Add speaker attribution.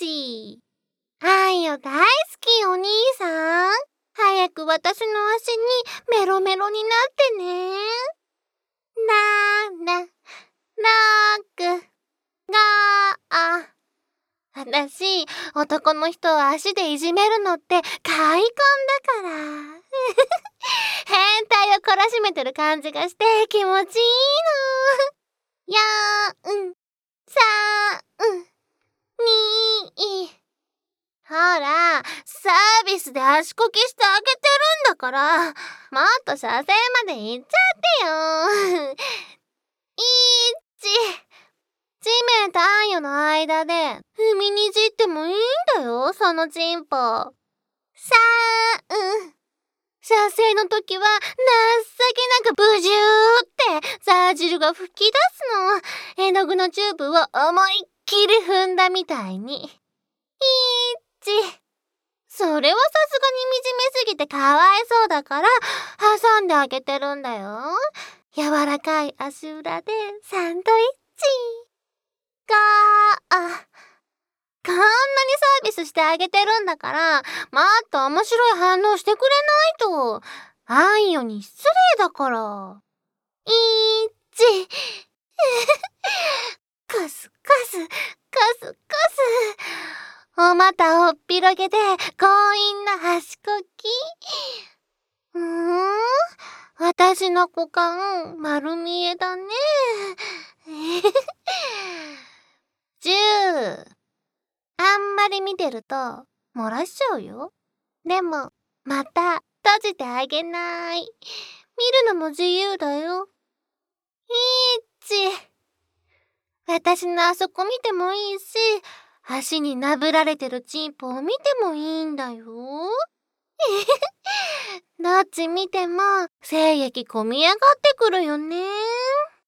Speaker 1: ち。あんよ大好きお兄さん。早く私の足にメロメロになってね。な、く、が、私、男の人を足でいじめるのって快感だから。変態を懲らしめてる感じがして気持ちいいの。4、3、2、ほら、サービスで足こきしてあげてるんだから、もっと射精まで行っちゃってよ。地面とあんよの間で踏みにじってもいいんだよ、そのチンポ。3、射精の時は情けなくブジューってザー汁が吹き出すの。絵の具のチューブを思いっきり踏んだみたいに。それはさすがに惨めすぎてかわいそうだから挟んであげてるんだよ。柔らかい足裏でサンドイッチ。こんなにサービスしてあげてるんだから、もっと面白い反応してくれないと。あんよに失礼だから。カスカス、カスカス。お股を広げて強引な足こき。私の股間丸見えだね。10。あんまり見てると漏らしちゃうよ。でもまた閉じてあげない。見るのも自由だよ。私のあそこ見てもいいし、足になぶられてるチンポを見てもいいんだよ。どっち見ても精液こみ上がってくるよね。